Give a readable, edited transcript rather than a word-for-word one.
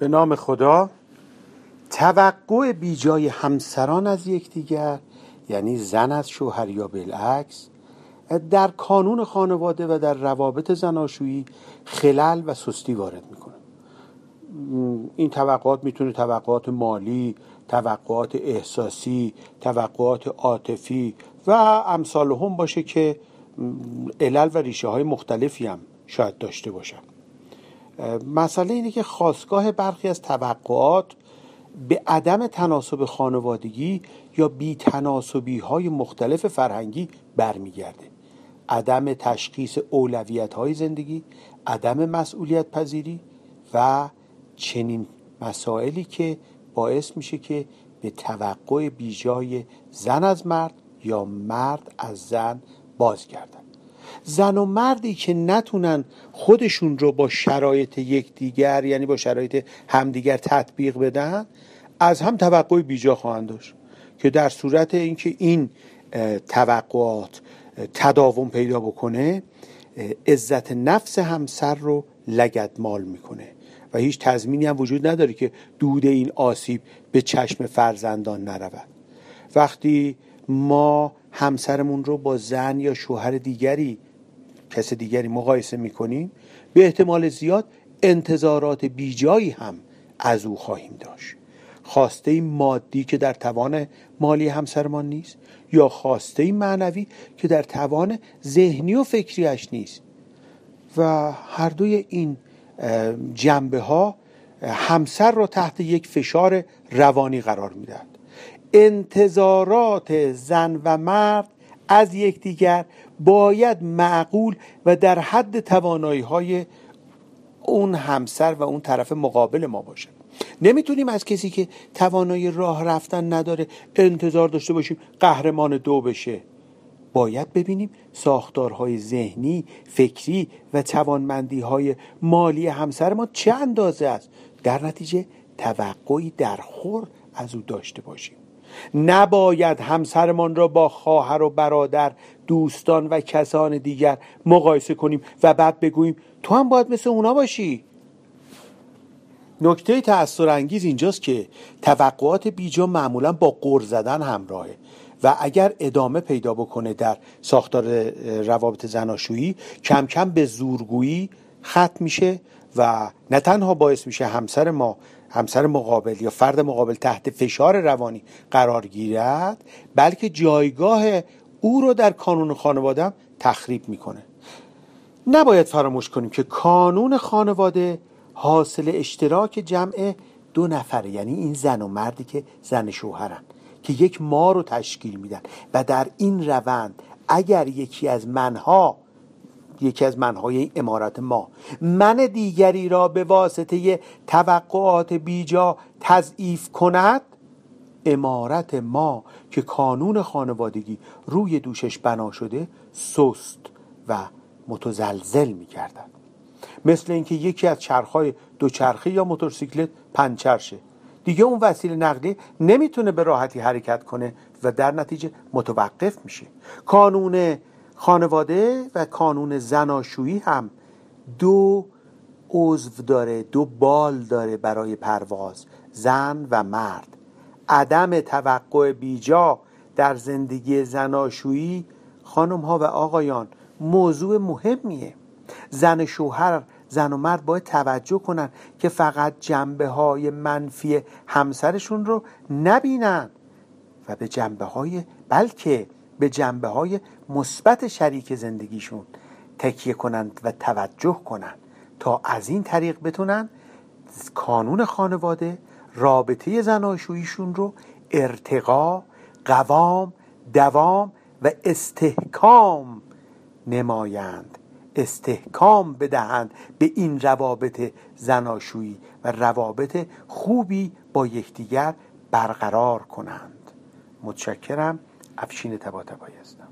به نام خدا. توقع بیجای همسران از یکدیگر، یعنی زن از شوهر یا بالعکس، در کانون خانواده و در روابط زناشویی خلل و سستی وارد میکنه. این توقعات میتونه توقعات مالی، توقعات احساسی، توقعات عاطفی و امثال هم باشه که علل و ریشه های مختلفی هم شاید داشته باشن. مسئله اینه که خاستگاه برخی از توقعات به عدم تناسب خانوادگی یا بی تناسبی های مختلف فرهنگی برمیگرده. عدم تشخیص اولویت های زندگی، عدم مسئولیت پذیری و چنین مسائلی که باعث میشه که به توقع بیجای زن از مرد یا مرد از زن بازگردن. زن و مردی که نتونن خودشون رو با شرایط یکدیگر، یعنی با شرایط همدیگر تطبیق بدن، از هم توقع بیجا خواهند داشت که در صورت اینکه این توقعات تداوم پیدا بکنه، عزت نفس همسر رو لگدمال میکنه و هیچ تضمینی هم وجود نداره که دود این آسیب به چشم فرزندان نرود. وقتی ما همسرمون رو با زن یا شوهر دیگری، کس دیگری مقایسه میکنیم، به احتمال زیاد انتظارات بیجایی هم از او خواهیم داشت. خواسته مادی که در توان مالی همسرمان نیست، یا خواسته معنوی که در توان ذهنی و فکریش نیست، و هر دوی این جنبه ها همسر را تحت یک فشار روانی قرار میدهد. انتظارات زن و مرد از یکدیگر باید معقول و در حد توانایی‌های اون همسر و اون طرف مقابل ما باشه. نمیتونیم از کسی که توانایی راه رفتن نداره انتظار داشته باشیم قهرمان دو بشه. باید ببینیم ساختارهای ذهنی، فکری و توانمندی‌های مالی همسر ما چه اندازه است. در نتیجه توقعی در خور از او داشته باشیم. نباید همسرمان را با خواهر و برادر، دوستان و کسان دیگر مقایسه کنیم و بعد بگوییم تو هم باید مثل اونا باشی. نکته تأثیرانگیز اینجاست که توقعات بیجا معمولا با غر زدن همراهه و اگر ادامه پیدا بکنه در ساختار روابط زناشویی، کم کم به زورگویی ختم میشه و نه تنها باعث میشه همسر مقابل یا فرد مقابل تحت فشار روانی قرار گیرد، بلکه جایگاه او رو در کانون خانواده هم تخریب میکنه. نباید فراموش کنیم که کانون خانواده حاصل اشتراک جمع دو نفره، یعنی این زن و مردی که زن شوهرن که یک ما رو تشکیل میدن و در این روند اگر یکی از منهای این امارت ما من دیگری را به واسطه توقعات بیجا تضعیف کند، امارت ما که کانون خانوادگی روی دوشش بنا شده سست و متزلزل می‌گردد. مثل اینکه یکی از چرخ‌های دوچرخه یا موتورسیکلت پنچر شه، دیگه اون وسیله نقلیه نمیتونه به راحتی حرکت کنه و در نتیجه متوقف میشه. کانون خانواده و کانون زناشویی هم دو عضو داره، دو بال داره برای پرواز، زن و مرد. عدم توقع بیجا در زندگی زناشویی، خانم ها و آقایان، موضوع مهمیه. زن و مرد باید توجه کنن که فقط جنبه های منفی همسرشون رو نبینن و بلکه به جنبه های مثبت شریک زندگیشون تکیه کنند و توجه کنند تا از این طریق بتونن کانون خانواده، رابطه زناشوییشون رو ارتقا، قوام، دوام و استحکام نمایند، استحکام بدهند به این روابط زناشویی و روابط خوبی با یکدیگر برقرار کنند. متشکرم. افشین طباطبایی هستم.